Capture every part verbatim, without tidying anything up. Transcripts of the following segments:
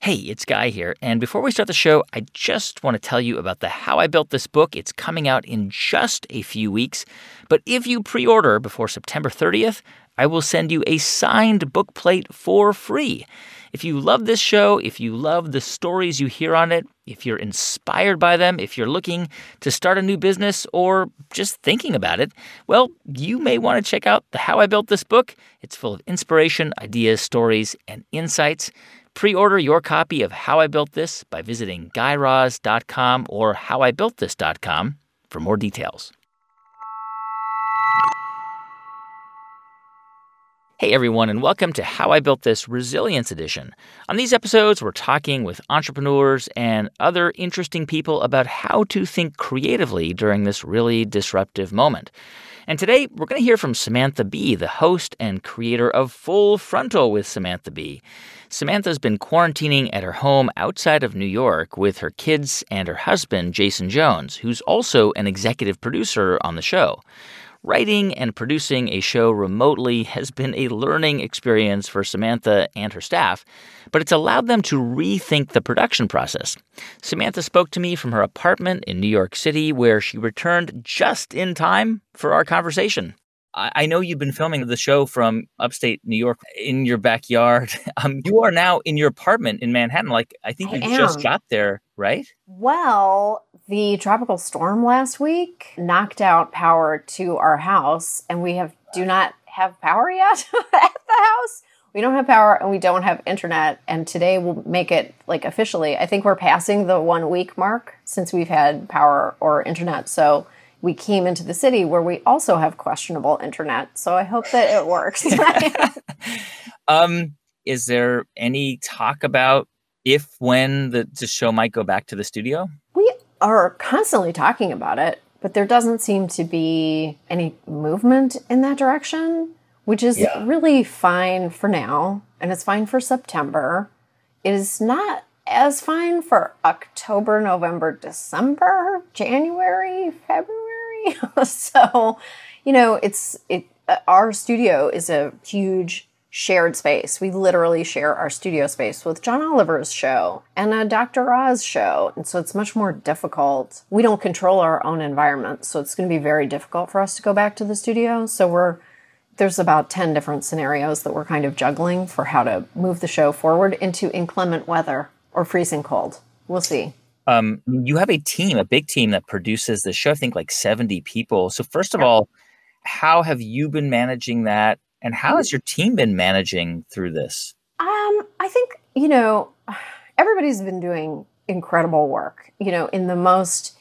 Hey, it's Guy here, and before we start the show, I just want to tell you about the How I Built This book. It's coming out in just a few weeks, but if you pre-order before September thirtieth, I will send you a signed book plate for free. If you love this show, if you love the stories you hear on it, if you're inspired by them, if you're looking to start a new business or just thinking about it, well, you may want to check out the How I Built This book. It's full of inspiration, ideas, stories, and insights. Pre-order your copy of How I Built This by visiting guy raz dot com or how i built this dot com for more details. Hey everyone, and welcome to How I Built This Resilience Edition. On these episodes, we're talking with entrepreneurs and other interesting people about how to think creatively during this really disruptive moment. And today, we're going to hear from Samantha Bee, the host and creator of Full Frontal with Samantha Bee. Samantha's been quarantining at her home outside of New York with her kids and her husband, Jason Jones, who's also an executive producer on the show. Writing and producing a show remotely has been a learning experience for Samantha and her staff, but it's allowed them to rethink the production process. Samantha spoke to me from her apartment in New York City, where she returned just in time for our conversation. I know you've been filming the show from upstate New York in your backyard. Um, you are now in your apartment in Manhattan. Like, I think I you am. just got there, right? Well, the tropical storm last week knocked out power to our house, and we have do not have power yet at the house. We don't have power, and we don't have internet, and today will make it, like, officially. I think we're passing the one-week mark since we've had power or internet, so we came into the city where we also have questionable internet, so I hope that it works. um, is there any talk about if, when the, the show might go back to the studio? We are constantly talking about it, but there doesn't seem to be any movement in that direction, which is Yeah. really fine for now, and it's fine for September. It is not as fine for October, November, December, January, February. So, you know, it's it. Uh, our studio is a huge shared space. We literally share our studio space with John Oliver's show and a Doctor Oz show. And so it's much more difficult. We don't control our own environment. So it's going to be very difficult for us to go back to the studio. So we're there's about ten different scenarios that we're kind of juggling for how to move the show forward into inclement weather or freezing cold. We'll see. Um, you have a team, a big team that produces the show, I think like seventy people. So first of Yeah. all, how have you been managing that? And how has your team been managing through this? Um, I think, you know, everybody's been doing incredible work, you know, in the most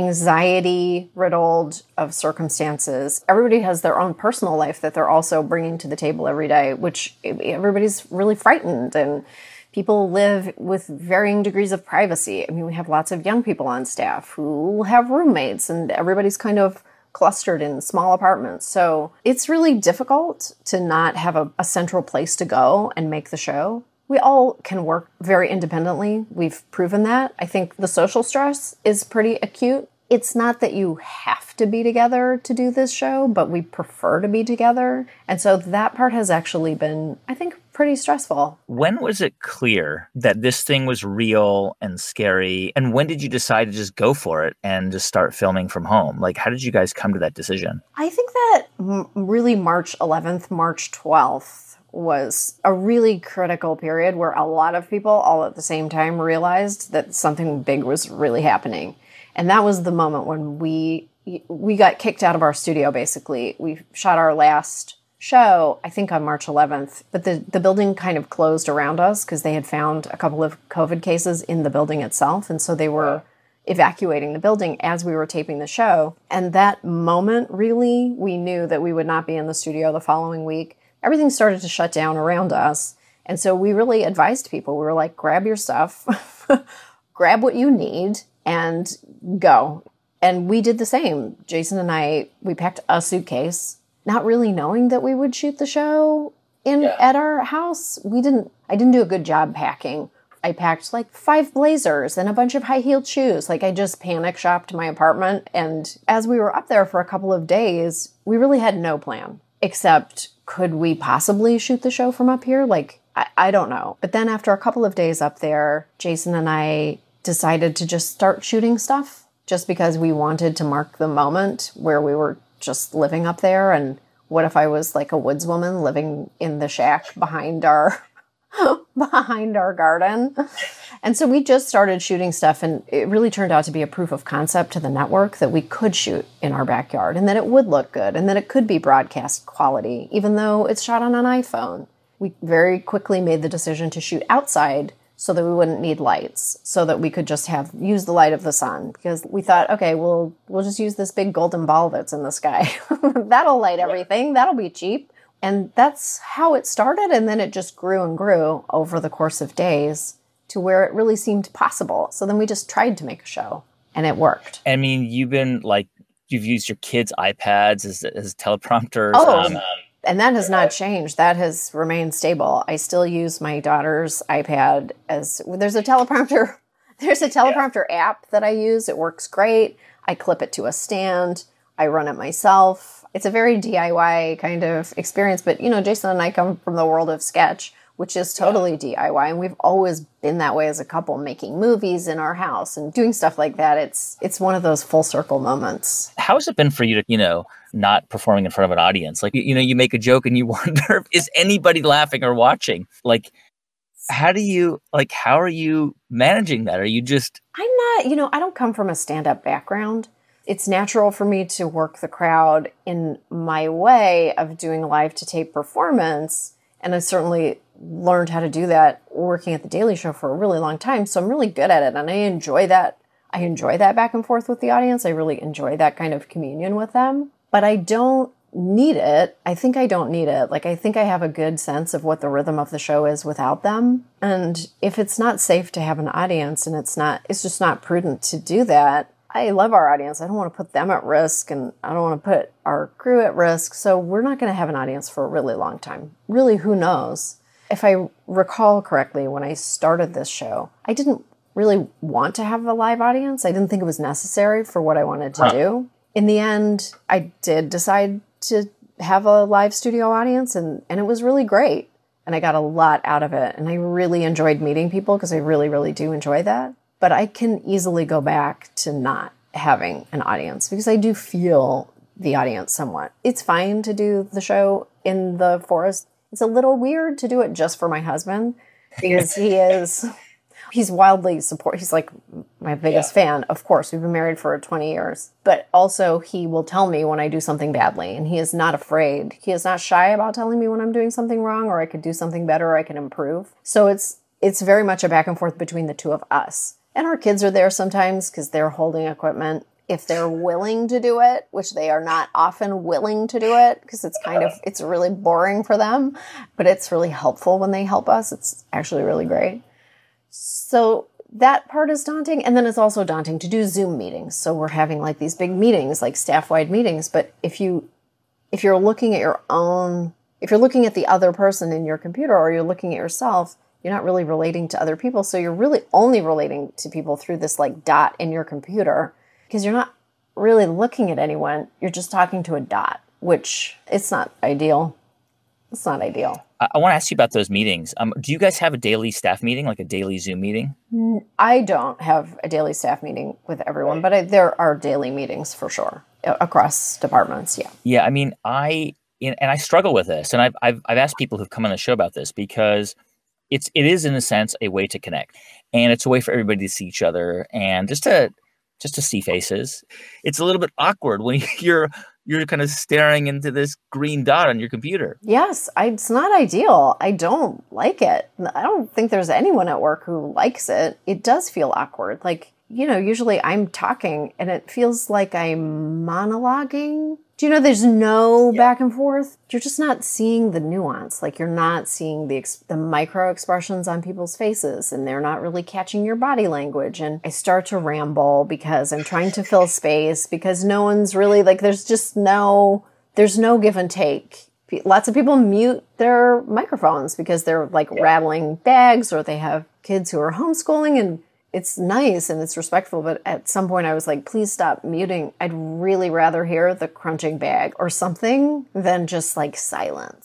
anxiety riddled of circumstances. Everybody has their own personal life that they're also bringing to the table every day, which everybody's really frightened, and people live with varying degrees of privacy. I mean, we have lots of young people on staff who have roommates, and everybody's kind of clustered in small apartments. So it's really difficult to not have a, a central place to go and make the show. We all can work very independently. We've proven that. I think the social stress is pretty acute. It's not that you have to be together to do this show, but we prefer to be together. And so that part has actually been, I think, pretty stressful. When was it clear that this thing was real and scary? And when did you decide to just go for it and just start filming from home? Like, how did you guys come to that decision? I think that m- really March eleventh, March twelfth was a really critical period where a lot of people all at the same time realized that something big was really happening. And that was the moment when we we got kicked out of our studio, basically. We shot our last show, I think on March eleventh, but the, the building kind of closed around us because they had found a couple of COVID cases in the building itself. And so they were evacuating the building as we were taping the show. And that moment, really, we knew that we would not be in the studio the following week. Everything started to shut down around us. And so we really advised people. We were like, grab your stuff, grab what you need, and go. And we did the same. Jason and I, we packed a suitcase, not really knowing that we would shoot the show in Yeah. at our house. We didn't, I didn't do a good job packing. I packed like five blazers and a bunch of high-heeled shoes. Like I just panic shopped my apartment. And as we were up there for a couple of days, we really had no plan except could we possibly shoot the show from up here? Like, I, I don't know. But then after a couple of days up there, Jason and I decided to just start shooting stuff just because we wanted to mark the moment where we were just living up there. And what if I was like a woodswoman living in the shack behind our behind our garden? And so we just started shooting stuff, and it really turned out to be a proof of concept to the network that we could shoot in our backyard and that it would look good and that it could be broadcast quality, even though it's shot on an iPhone. We very quickly made the decision to shoot outside so that we wouldn't need lights, so that we could just have use the light of the sun, because we thought, okay, we'll we'll just use this big golden ball that's in the sky. That'll light everything. That'll be cheap. And that's how it started, and then it just grew and grew over the course of days to where it really seemed possible. So then we just tried to make a show, and it worked. I mean, you've been like, you've used your kids' iPads as, as teleprompters. Oh, um, and that has not changed. That has remained stable. I still use my daughter's iPad as, there's a teleprompter, there's a teleprompter yeah. app that I use. It works great. I clip it to a stand. I run it myself. It's a very D I Y kind of experience. But, you know, Jason and I come from the world of sketch, which is totally yeah. D I Y. And we've always been that way as a couple, making movies in our house and doing stuff like that. It's it's one of those full circle moments. How has it been for you to, you know, not performing in front of an audience? Like, you, you know, you make a joke and you wonder, is anybody laughing or watching? Like, how do you, like, how are you managing that? Are you just... I'm not, you know, I don't come from a stand-up background. It's natural for me to work the crowd in my way of doing live to tape performance. And I certainly learned how to do that working at The Daily Show for a really long time. So I'm really good at it. And I enjoy that. I enjoy that back and forth with the audience. I really enjoy that kind of communion with them. But I don't need it. I think I don't need it. Like, I think I have a good sense of what the rhythm of the show is without them. And if it's not safe to have an audience and it's not, it's just not prudent to do that, I love our audience. I don't want to put them at risk, and I don't want to put our crew at risk. So we're not going to have an audience for a really long time. Really, who knows? If I recall correctly, when I started this show, I didn't really want to have a live audience. I didn't think it was necessary for what I wanted to huh. do. In the end, I did decide to have a live studio audience, and, and it was really great. And I got a lot out of it. And I really enjoyed meeting people, because I really, really do enjoy that. But I can easily go back to not having an audience, because I do feel the audience somewhat. It's fine to do the show in the forest. It's a little weird to do it just for my husband, because he is, he's wildly support. He's like my biggest yeah. fan. Of course, we've been married for twenty years, but also he will tell me when I do something badly, and he is not afraid. He is not shy about telling me when I'm doing something wrong, or I could do something better, or I can improve. So it's, it's very much a back and forth between the two of us. And our kids are there sometimes because they're holding equipment. If they're willing to do it, which they are not often willing to do it, because it's kind of, it's really boring for them, but it's really helpful when they help us. It's actually really great. So that part is daunting. And then it's also daunting to do Zoom meetings. So we're having like these big meetings, like staff-wide meetings. But if you, if you're looking at your own, if you're looking at the other person in your computer, or you're looking at yourself, you're not really relating to other people. So you're really only relating to people through this like dot in your computer, because you're not really looking at anyone. You're just talking to a dot, which it's not ideal. It's not ideal. I, I want to ask you about those meetings. Um, do you guys have a daily staff meeting, like a daily Zoom meeting? I don't have a daily staff meeting with everyone, but I, there are daily meetings for sure across departments. Yeah. Yeah. I mean, I, and I struggle with this, and I've, I've, I've asked people who've come on the show about this, because It's it is in a sense a way to connect, and it's a way for everybody to see each other and just to just to see faces. It's a little bit awkward when you're you're kind of staring into this green dot on your computer. Yes, I, it's not ideal. I don't like it. I don't think there's anyone at work who likes it. It does feel awkward. Like, you know, usually I'm talking and it feels like I'm monologuing. Do you know there's no yeah. back and forth? You're just not seeing the nuance. Like, you're not seeing the ex- the micro expressions on people's faces, and they're not really catching your body language. And I start to ramble because I'm trying to fill space, because no one's really like, there's just no, there's no give and take. Lots of people mute their microphones because they're like yeah. rattling bags, or they have kids who are homeschooling, and it's nice and it's respectful, but at some point I was like, please stop muting. I'd really rather hear the crunching bag or something than just like silence.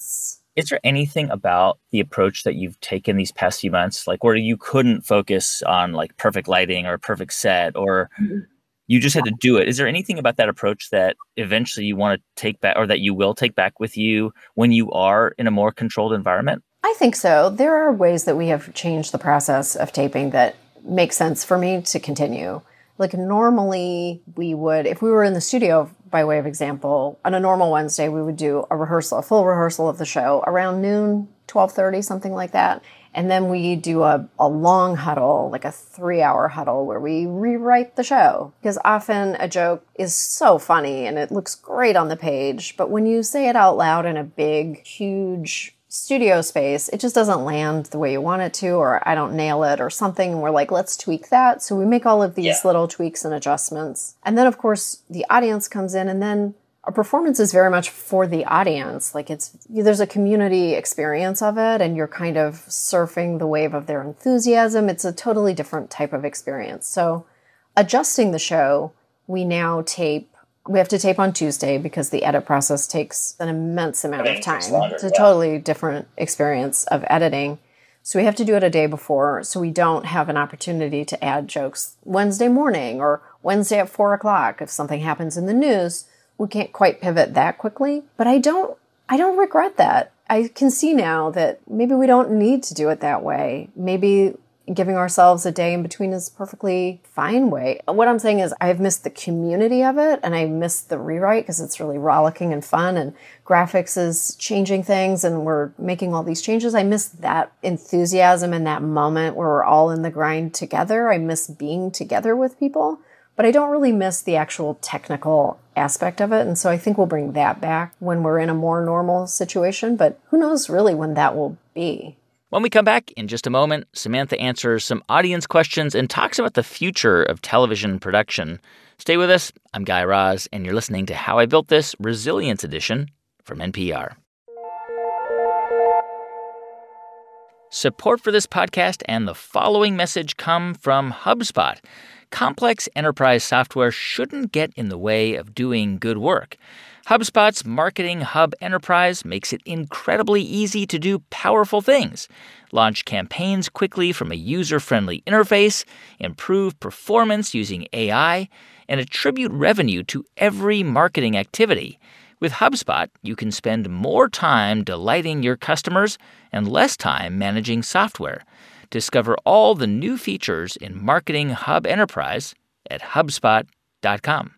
Is there anything about the approach that you've taken these past few months, like where you couldn't focus on like perfect lighting or a perfect set, or you just had to do it? Is there anything about that approach that eventually you want to take back, or that you will take back with you when you are in a more controlled environment? I think so. There are ways that we have changed the process of taping that make sense for me to continue. Like normally we would, if we were in the studio, by way of example, on a normal Wednesday, we would do a rehearsal, a full rehearsal of the show around noon, twelve thirty, something like that. And then we do a, a long huddle, like a three hour huddle where we rewrite the show. Because often a joke is so funny and it looks great on the page. But when you say it out loud in a big, huge studio space, it just doesn't land the way you want it to, or I don't nail it or something. And we're like, let's tweak that. So we make all of these yeah. little tweaks and adjustments. And then, of course, the audience comes in, and then our performance is very much for the audience. Like it's, there's a community experience of it, and you're kind of surfing the wave of their enthusiasm. It's a totally different type of experience. So adjusting the show, we now tape We have to tape on Tuesday because the edit process takes an immense amount of time. Longer, it's a yeah. totally different experience of editing. So we have to do it a day before, so we don't have an opportunity to add jokes Wednesday morning or Wednesday at four o'clock. If something happens in the news, we can't quite pivot that quickly. But I don't, I don't regret that. I can see now that maybe we don't need to do it that way. Maybe giving ourselves a day in between is a perfectly fine way. What I'm saying is I've missed the community of it, and I missed the rewrite because it's really rollicking and fun, and graphics is changing things, and we're making all these changes. I miss that enthusiasm and that moment where we're all in the grind together. I miss being together with people, but I don't really miss the actual technical aspect of it. And so I think we'll bring that back when we're in a more normal situation, but who knows really when that will be. When we come back in just a moment, Samantha answers some audience questions and talks about the future of television production. Stay with us. I'm Guy Raz, and you're listening to How I Built This Resilience Edition from N P R. Support for this podcast and the following message come from HubSpot. Complex enterprise software shouldn't get in the way of doing good work. HubSpot's Marketing Hub Enterprise makes it incredibly easy to do powerful things. Launch campaigns quickly from a user-friendly interface, improve performance using A I, and attribute revenue to every marketing activity. With HubSpot, you can spend more time delighting your customers and less time managing software. Discover all the new features in Marketing Hub Enterprise at HubSpot dot com.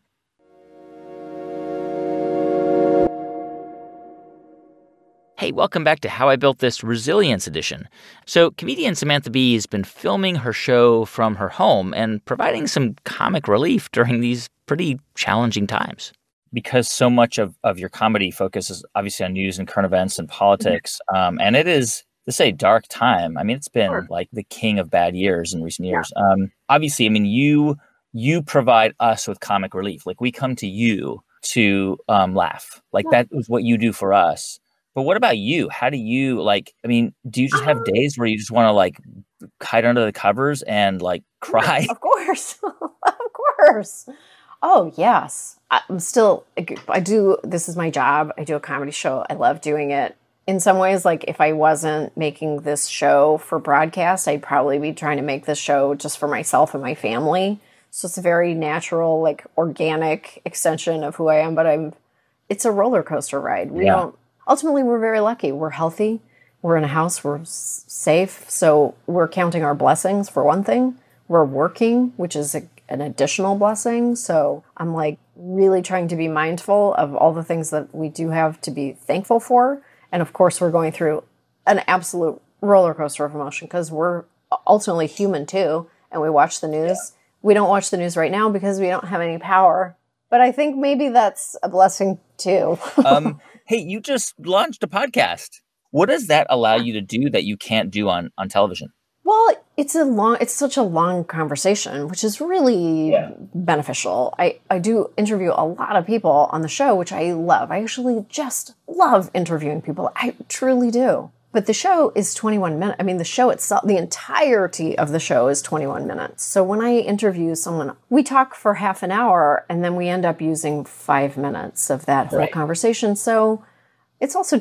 Hey, welcome back to How I Built This Resilience Edition. So, comedian Samantha Bee has been filming her show from her home and providing some comic relief during these pretty challenging times. Because so much of, of your comedy focuses obviously on news and current events and politics, um, and it is, to say, dark time. I mean, it's been sure. like the king of bad years in recent years. Yeah. Um, obviously, I mean, you you provide us with comic relief. Like, we come to you to um, laugh. Like, yeah. that is what you do for us. But what about you? How do you, like, I mean, do you just have um, days where you just want to, like, hide under the covers and, like, cry? Of course. Of course. Oh, yes. I'm still, I do, this is my job. I do a comedy show. I love doing it. In some ways, like, if I wasn't making this show for broadcast, I'd probably be trying to make this show just for myself and my family. So it's a very natural, like, organic extension of who I am. But I'm, it's a roller coaster ride. We yeah. don't, ultimately, we're very lucky. We're healthy. We're in a house. We're s- safe. So we're counting our blessings, for one thing. We're working, which is a, an additional blessing. So I'm, like, really trying to be mindful of all the things that we do have to be thankful for. And, of course, we're going through an absolute roller coaster of emotion because we're ultimately human, too. And we watch the news. Yeah. We don't watch the news right now because we don't have any power. But I think maybe that's a blessing, too. um, hey, you just launched a podcast. What does that allow you to do that you can't do on, on television? Well, it's a long, it's such a long conversation, which is really yeah. beneficial. I, I do interview a lot of people on the show, which I love. I actually just love interviewing people. I truly do. But the show is twenty-one minutes. I mean, the show itself, the entirety of the show is twenty-one minutes. So when I interview someone, we talk for half an hour and then we end up using five minutes of that whole right. conversation. So it's also just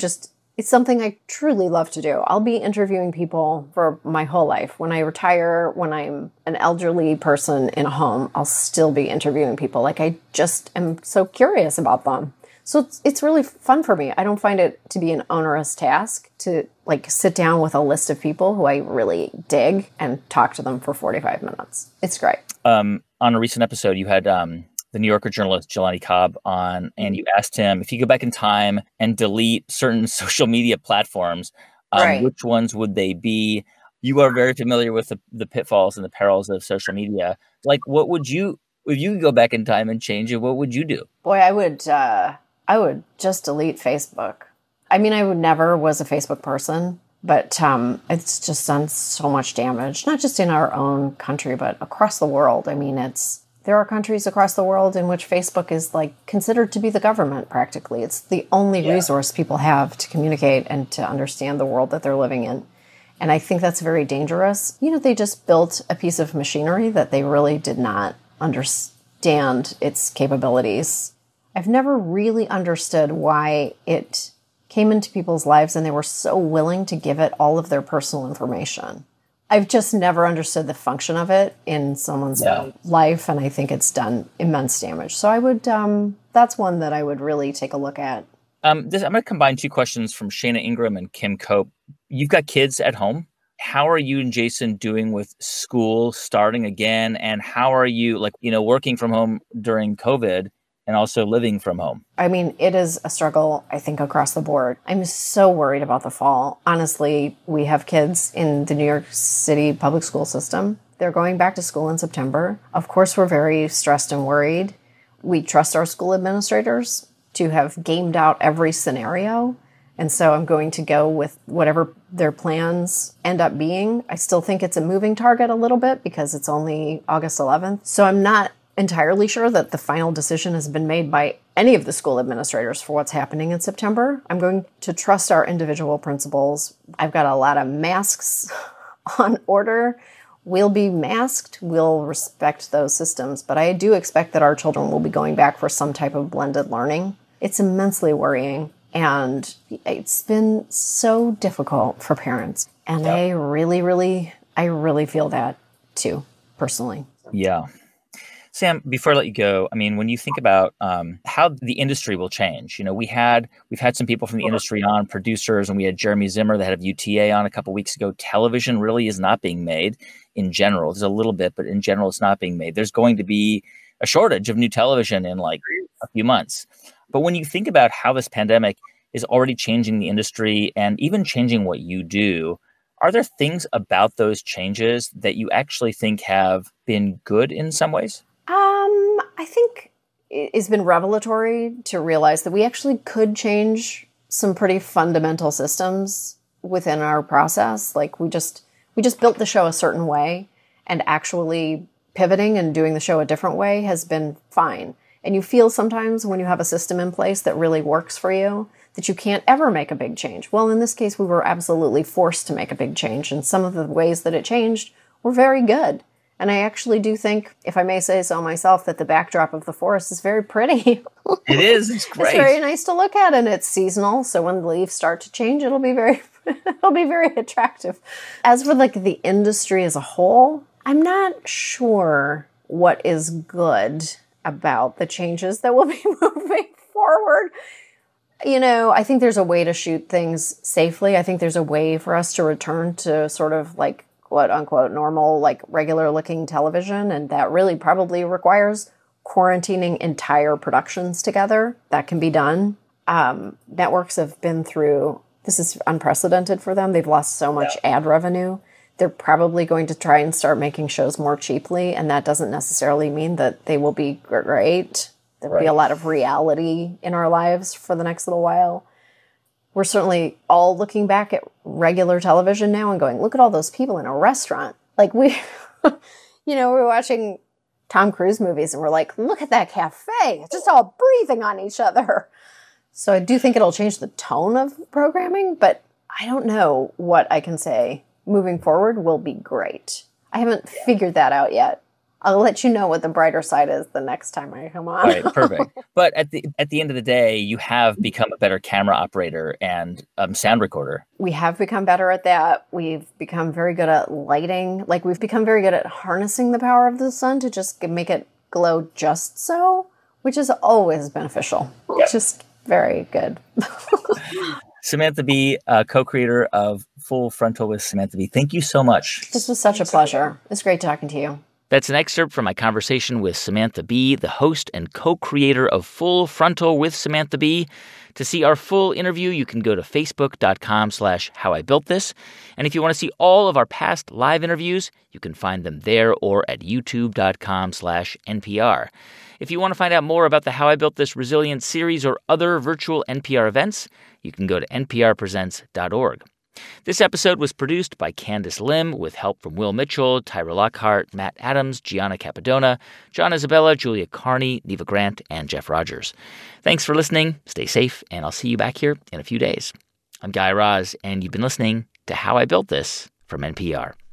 It's something I truly love to do. I'll be interviewing people for my whole life. When I retire, when I'm an elderly person in a home, I'll still be interviewing people. Like, I just am so curious about them. So it's, it's really fun for me. I don't find it to be an onerous task to like sit down with a list of people who I really dig and talk to them for forty-five minutes. It's great. Um, on a recent episode, you had um, the New Yorker journalist Jelani Cobb on, and you asked him if you go back in time and delete certain social media platforms, um, Right. which ones would they be? You are very familiar with the, the pitfalls and the perils of social media. Like, what would you, if you could go back in time and change it, what would you do? Boy, I would, uh, I would just delete Facebook. I mean, I would never was a Facebook person, but um, it's just done so much damage, not just in our own country, but across the world. I mean, it's, there are countries across the world in which Facebook is like considered to be the government practically. It's the only yeah. resource people have to communicate and to understand the world that they're living in. And I think that's very dangerous. You know, they just built a piece of machinery that they really did not understand its capabilities. I've never really understood why it came into people's lives and they were so willing to give it all of their personal information. I've just never understood the function of it in someone's yeah. life, and I think it's done immense damage. So I would, um, that's one that I would really take a look at. Um, this, I'm going to combine two questions from Shana Ingram and Kim Cope. You've got kids at home. How are you and Jason doing with school starting again? And how are you, like, you know, working from home during COVID and also living from home? I mean, it is a struggle, I think, across the board. I'm so worried about the fall. Honestly, we have kids in the New York City public school system. They're going back to school in September. Of course, we're very stressed and worried. We trust our school administrators to have gamed out every scenario. And so I'm going to go with whatever their plans end up being. I still think it's a moving target a little bit because it's only August eleventh. So I'm not entirely sure that the final decision has been made by any of the school administrators for what's happening in September. I'm going to trust our individual principals. I've got a lot of masks on order. We'll be masked. We'll respect those systems. But I do expect that our children will be going back for some type of blended learning. It's immensely worrying. And it's been so difficult for parents. And yeah. I really, really, I really feel that too, personally. Yeah. Sam, before I let you go, I mean, when you think about um, how the industry will change, you know, we had we've had some people from the industry on, producers, and we had Jeremy Zimmer, the head of U T A, on a couple of weeks ago. Television really is not being made in general. There's a little bit, but in general, it's not being made. There's going to be a shortage of new television in like a few months. But when you think about how this pandemic is already changing the industry and even changing what you do, are there things about those changes that you actually think have been good in some ways? Um, I think it's been revelatory to realize that we actually could change some pretty fundamental systems within our process. Like we just we just built the show a certain way, and actually pivoting and doing the show a different way has been fine. And you feel sometimes when you have a system in place that really works for you that you can't ever make a big change. Well, in this case, we were absolutely forced to make a big change, and some of the ways that it changed were very good. And I actually do think, if I may say so myself, that the backdrop of the forest is very pretty. It is. It's great. It's very nice to look at, and it's seasonal. So when the leaves start to change, it'll be very, it'll be very attractive. As for like the industry as a whole, I'm not sure what is good about the changes that will be moving forward. You know, I think there's a way to shoot things safely. I think there's a way for us to return to sort of like quote unquote normal, like regular looking television. And that really probably requires quarantining entire productions together. That can be done. Um, networks have been through, this is unprecedented for them. They've lost so much yeah. ad revenue. They're probably going to try and start making shows more cheaply. And that doesn't necessarily mean that they will be great. There'll right. be a lot of reality in our lives for the next little while. We're certainly all looking back at regular television now and going, look at all those people in a restaurant. Like we, you know, we're watching Tom Cruise movies and we're like, look at that cafe. It's just all breathing on each other. So I do think it'll change the tone of programming, but I don't know what I can say moving forward will be great. I haven't yeah. figured that out yet. I'll let you know what the brighter side is the next time I come on. All right, perfect. But at the at the end of the day, you have become a better camera operator and um, sound recorder. We have become better at that. We've become very good at lighting. Like, we've become very good at harnessing the power of the sun to just make it glow just so, which is always beneficial. Yep. Just very good. Samantha Bee, uh, co-creator of Full Frontal with Samantha Bee. Thank you so much. This was such a pleasure. It's great talking to you. That's an excerpt from my conversation with Samantha Bee, the host and co-creator of Full Frontal with Samantha Bee. To see our full interview, you can go to facebook.com slash how I built this. And if you want to see all of our past live interviews, you can find them there or at youtube.com slash NPR. If you want to find out more about the How I Built This Resilience series or other virtual N P R events, you can go to n p r presents dot org. This episode was produced by Candace Lim with help from Will Mitchell, Tyra Lockhart, Matt Adams, Gianna Capadona, John Isabella, Julia Carney, Neva Grant, and Jeff Rogers. Thanks for listening. Stay safe, and I'll see you back here in a few days. I'm Guy Raz, and you've been listening to How I Built This from N P R.